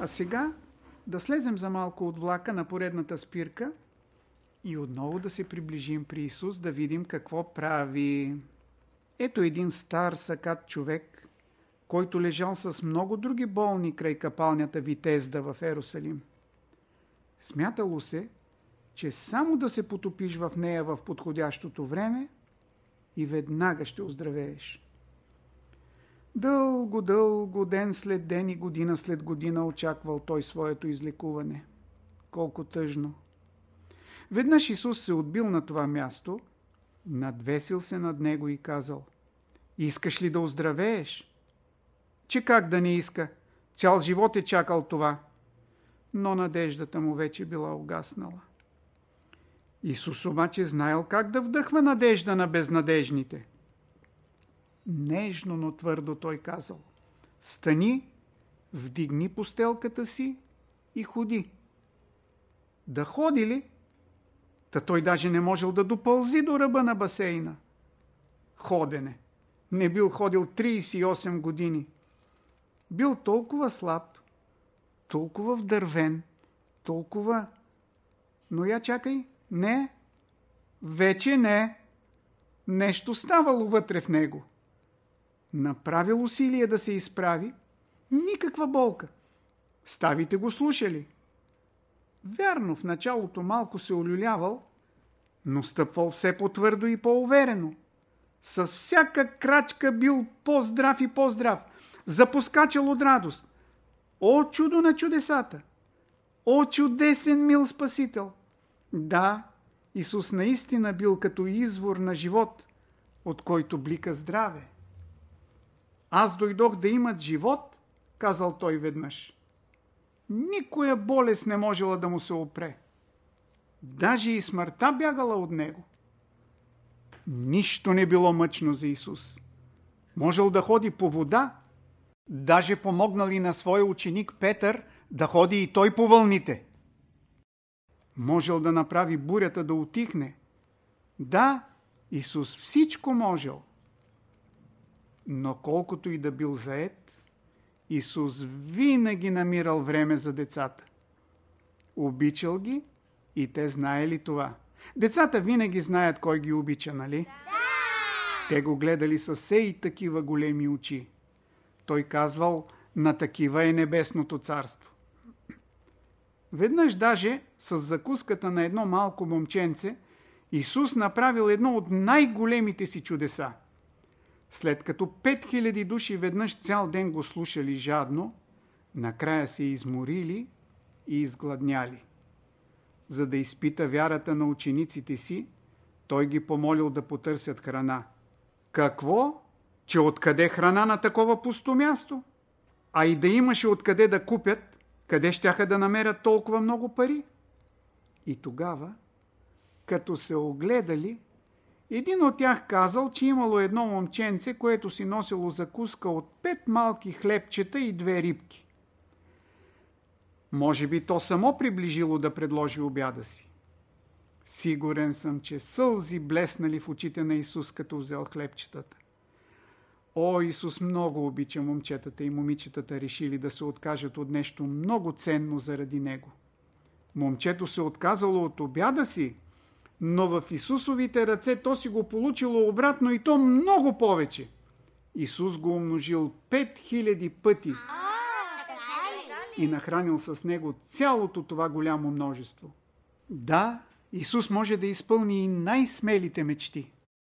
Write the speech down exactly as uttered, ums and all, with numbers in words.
А сега да слезем за малко от влака на поредната спирка и отново да се приближим при Исус, да видим какво прави. Ето един стар сакат човек, който лежал с много други болни край капалнята Витезда в Ерусалим. Смятало се, че само да се потопиш в нея в подходящото време и веднага ще оздравееш. Дълго, дълго, ден след ден и година след година очаквал той своето излекуване. Колко тъжно! Веднъж Исус се отбил на това място, надвесил се над него и казал: искаш ли да оздравееш? Че как да не иска? Цял живот е чакал това. Но надеждата му вече била угаснала. Исус обаче знаел как да вдъхва надежда на безнадежните. Нежно, но твърдо той казал: стани, вдигни постелката си и ходи. Да ходи ли? Та той даже не можел да допълзи до ръба на басейна. Ходене. Не бил ходил трийсет и осем години. Бил толкова слаб, толкова вдървен, толкова... Но я чакай, не, вече не. Нещо ставало вътре в него. Направил усилие да се изправи, никаква болка. Ставите го слушали. Вярно, в началото малко се олюлявал, но стъпвал все по-твърдо и по-уверено. С всяка крачка бил по-здрав и по-здрав, запускачал от радост. О, чудо на чудесата! О, чудесен мил Спасител! Да, Исус наистина бил като извор на живот, от който блика здраве. Аз дойдох да имат живот, казал той веднъж. Никоя болест не можела да му се опре. Даже и смъртта бягала от него. Нищо не било мъчно за Исус. Можел да ходи по вода, даже помогнал и на своя ученик Петър да ходи и той по вълните. Можел да направи бурята да утихне. Да, Исус всичко можел. Но колкото и да бил заед, Исус винаги намирал време за децата. Обичал ги и те знаели това. Децата винаги знаят кой ги обича, нали? Да! Те го гледали със все и такива големи очи. Той казвал: на такива е небесното царство. Веднъж даже с закуската на едно малко момченце Исус направил едно от най-големите си чудеса. След като пет хиляди души веднъж цял ден го слушали жадно, накрая се изморили и изгладняли. За да изпита вярата на учениците си, той ги помолил да потърсят храна. Какво? Че откъде храна на такова пусто място? А и да имаше откъде да купят, къде щяха да намерят толкова много пари? И тогава, като се огледали, един от тях казал, че имало едно момченце, което си носило закуска от пет малки хлебчета и две рибки. Може би то само приближило да предложи обяда си. Сигурен съм, че сълзи блеснали в очите на Исус, като взел хлебчетата. О, Исус много обича момчетата и момичетата, решили да се откажат от нещо много ценно заради него. Момчето се отказало от обяда си, но в Исусовите ръце то си го получило обратно и то много повече. Исус го умножил пет хиляди пъти и нахранил с него цялото това голямо множество. Да, Исус може да изпълни и най-смелите мечти.